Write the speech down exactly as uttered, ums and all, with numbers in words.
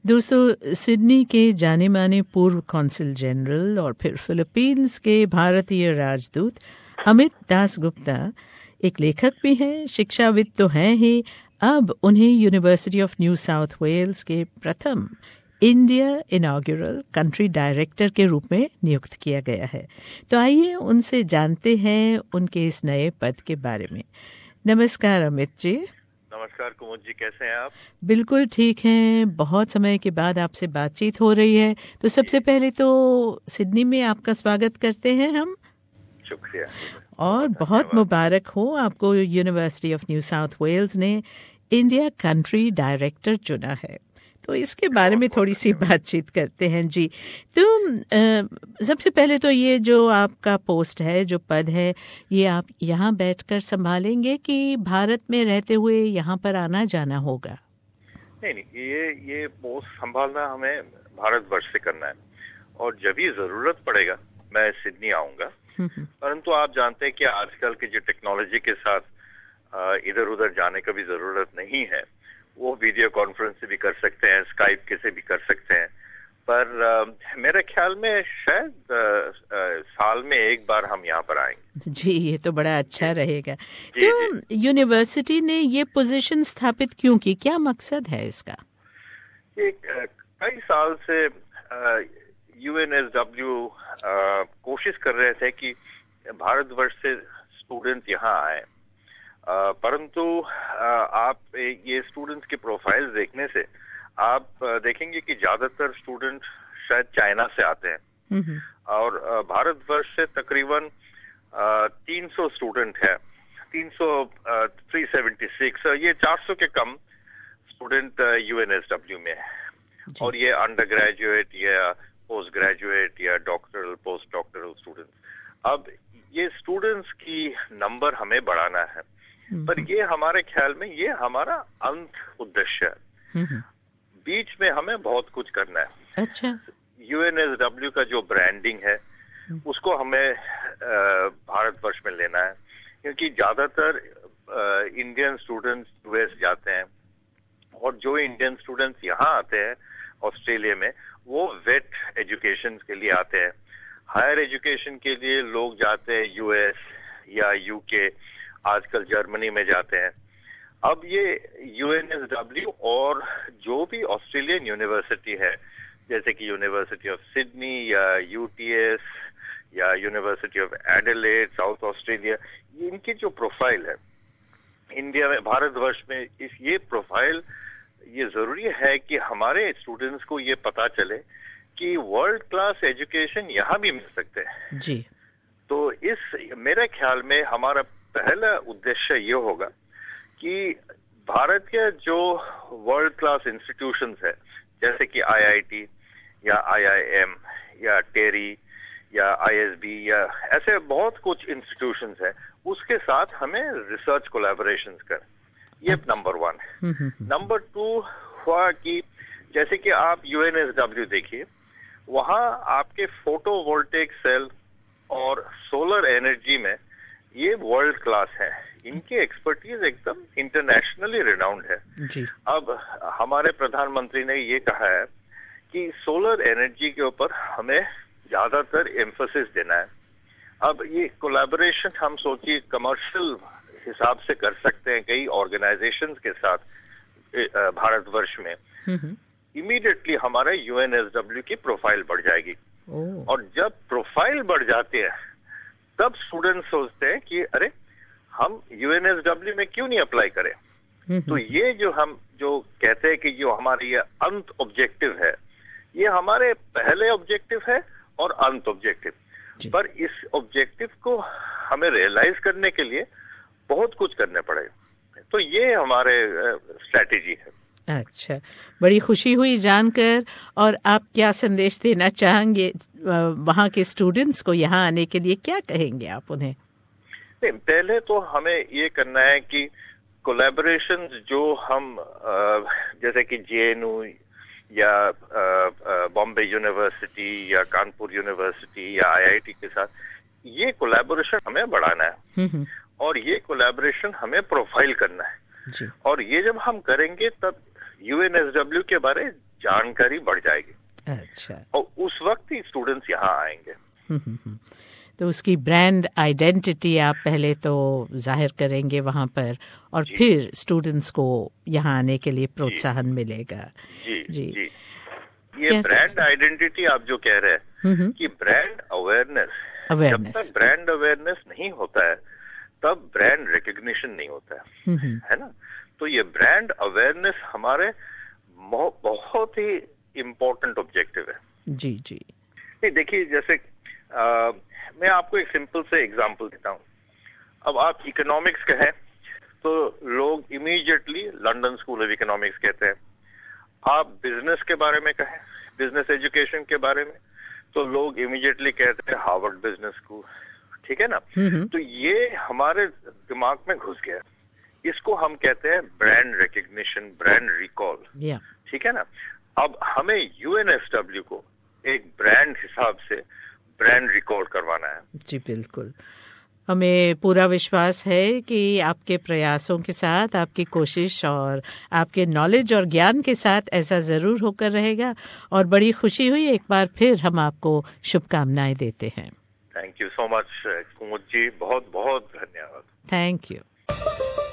दोस्तों, सिडनी के जाने माने पूर्व कौंसिल जनरल और फिर फिलीपींस के भारतीय राजदूत अमित दास गुप्ता एक लेखक भी हैं, शिक्षाविद तो हैं ही। अब उन्हें university of New South Wales के प्रथम इंडिया इनॉग्यूरल कंट्री डायरेक्टर के रूप में नियुक्त किया गया है। तो आइए उनसे जानते हैं उनके इस नए पद के बारे में। नमस्कार अमित जी। नमस्कार कुमुद जी, कैसे हैं आप? बिल्कुल ठीक हैं। बहुत समय के बाद आपसे बातचीत हो रही है, तो सबसे पहले तो सिडनी में आपका स्वागत करते हैं हम। शुक्रिया। और बहुत मुबारक हो, आपको university of New South Wales ने इंडिया कंट्री डायरेक्टर चुना है। तो इसके बारे में थोड़ी सी बातचीत करते हैं जी। तो आ, सबसे पहले तो ये जो आपका पोस्ट है, जो पद है, ये आप यहाँ बैठकर संभालेंगे कि भारत में रहते हुए यहाँ पर आना जाना होगा? नहीं नहीं, ये ये पोस्ट संभालना हमें भारतवर्ष से करना है, और जब भी जरूरत पड़ेगा मैं सिडनी आऊंगा। परंतु आप जानते हैं कि आजकल की जो टेक्नोलॉजी के साथ इधर उधर जाने का भी जरूरत नहीं है। वो वीडियो कॉन्फ्रेंस से भी कर सकते हैं, स्काइप के से भी कर सकते हैं। पर आ, मेरे ख्याल में शायद आ, आ, साल में एक बार हम यहाँ पर आएंगे। जी, ये तो बड़ा अच्छा रहेगा। तो यूनिवर्सिटी ने ये पोजीशन स्थापित क्यों की, क्या मकसद है इसका? ये कई साल से यूएनएसडब्ल्यू कोशिश कर रहे थे कि भारतवर्ष से स्टूडेंट यहाँ आए, Uh, परंतु uh, आप ये स्टूडेंट्स के प्रोफाइल देखने से आप uh, देखेंगे कि ज्यादातर स्टूडेंट शायद चाइना से आते हैं, और uh, भारतवर्ष से तकरीबन तीन सौ स्टूडेंट है, तीन सौ, तीन सौ छिहत्तर, ये चार सौ के कम स्टूडेंट यूएनएसडब्ल्यू में है। और ये अंडर ग्रेजुएट या पोस्ट ग्रेजुएट या डॉक्टरल पोस्ट डॉक्टरल स्टूडेंट्स। अब ये स्टूडेंट्स की नंबर हमें बढ़ाना है, पर ये हमारे ख्याल में ये हमारा अंत उद्देश्य है। बीच में हमें बहुत कुछ करना है। अच्छा। यूएनएसडब्ल्यू का जो ब्रांडिंग है उसको हमें भारतवर्ष में लेना है, क्योंकि ज्यादातर इंडियन स्टूडेंट्स यूएस जाते हैं, और जो इंडियन स्टूडेंट्स यहाँ आते हैं ऑस्ट्रेलिया में, वो वेट एजुकेशन के लिए आते हैं। हायर एजुकेशन के लिए लोग जाते हैं यूएस या यूके, आजकल जर्मनी में जाते हैं। अब ये यूएनएसडब्ल्यू और जो भी ऑस्ट्रेलियन यूनिवर्सिटी है, जैसे कि यूनिवर्सिटी ऑफ सिडनी या यूटीएस या university of Adelaide South Australia, इनकी जो प्रोफाइल है इंडिया में, भारतवर्ष में, इस ये प्रोफाइल ये जरूरी है कि हमारे स्टूडेंट्स को ये पता चले कि वर्ल्ड क्लास एजुकेशन यहाँ भी मिल सकते हैं जी। तो इस मेरे ख्याल में हमारा पहला उद्देश्य ये होगा कि भारत के जो वर्ल्ड क्लास इंस्टीट्यूशंस है, जैसे कि आईआईटी या आईआईएम या टेरी या आईएसबी या ऐसे बहुत कुछ इंस्टीट्यूशंस है, उसके साथ हमें रिसर्च कोलैबोरेशंस कर। ये नंबर वन है। नंबर टू हुआ कि जैसे कि आप यूएनएसडब्ल्यू देखिए, वहां आपके फोटोवोल्टेइक सेल और सोलर एनर्जी में ये वर्ल्ड क्लास है। इनकी एक्सपर्टीज एकदम इंटरनेशनली रिनाउंड है जी। अब हमारे प्रधानमंत्री ने ये कहा है कि सोलर एनर्जी के ऊपर हमें ज्यादातर एम्फोसिस देना है। अब ये कोलैबोरेशन हम सोचिए कमर्शियल हिसाब से कर सकते हैं कई ऑर्गेनाइजेशंस के साथ भारतवर्ष में। इमीडिएटली हमारा यूएनएसडब्ल्यू की प्रोफाइल बढ़ जाएगी, और जब प्रोफाइल बढ़ जाती है तब स्टूडेंट सोचते हैं कि अरे हम यूएनएसडब्ल्यू में क्यों नहीं अप्लाई करें। तो ये जो हम जो कहते हैं कि जो हमारी ये अंत ऑब्जेक्टिव है, ये हमारे पहले ऑब्जेक्टिव है और अंत ऑब्जेक्टिव। पर इस ऑब्जेक्टिव को हमें रियलाइज करने के लिए बहुत कुछ करने पड़ेगा। तो ये हमारे स्ट्रैटेजी है। अच्छा, बड़ी खुशी हुई जानकर। और आप क्या संदेश देना चाहेंगे वहाँ के स्टूडेंट्स को यहाँ आने के लिए, क्या कहेंगे आप उन्हें? नहीं, पहले तो हमें ये करना है कि कोलैबोरेशन जो हम जैसे कि जेएनयू या बॉम्बे यूनिवर्सिटी या कानपुर यूनिवर्सिटी या आईआईटी के साथ, ये कोलैबोरेशन हमें बढ़ाना है, और ये कोलैबोरेशन हमें प्रोफाइल करना है। जी। और ये जब हम करेंगे तब यूएनएसडब्ल्यू के बारे जानकारी बढ़ जाएगी। अच्छा। और उस वक्त ही स्टूडेंट्स यहाँ आएंगे। तो उसकी ब्रांड आइडेंटिटी आप पहले तो जाहिर करेंगे वहाँ पर, और फिर स्टूडेंट्स को यहाँ आने के लिए प्रोत्साहन मिलेगा। जी जी, जी। ये ब्रांड आइडेंटिटी आप जो कह रहे हैं कि ब्रांड अवेयरनेस, जब तक ब्रांड अवेयरनेस नहीं होता है तब ब्रांड रिकग्निशन नहीं होता है, है ना। तो ये ब्रांड अवेयरनेस हमारे बहुत ही इम्पोर्टेंट ऑब्जेक्टिव है। जी जी। नहीं देखिए, जैसे आ, मैं आपको एक सिंपल से एग्जांपल देता हूँ। अब आप इकोनॉमिक्स कहें तो लोग immediately London School of Economics कहते हैं। आप बिजनेस के बारे में कहें, बिजनेस एजुकेशन के बारे में, तो लोग इमीडिएटली कहते हैं हार्वर्ड बिजनेस स्कूल, ठीक है ना। तो ये हमारे दिमाग में घुस गया। इसको हम कहते हैं ब्रांड रिकग्निशन, ब्रांड रिकॉल, ठीक है ना। अब हमें यूएनएसडब्ल्यू को एक ब्रांड हिसाब से ब्रांड रिकॉर्ड करवाना है। जी बिल्कुल, हमें पूरा विश्वास है कि आपके प्रयासों के साथ, आपकी कोशिश और आपके नॉलेज और ज्ञान के साथ ऐसा जरूर होकर रहेगा। और बड़ी खुशी हुई, एक बार फिर हम आपको शुभकामनाएं देते हैं। Thank you so much Kumud ji, बहुत बहुत धन्यवाद। Thank you.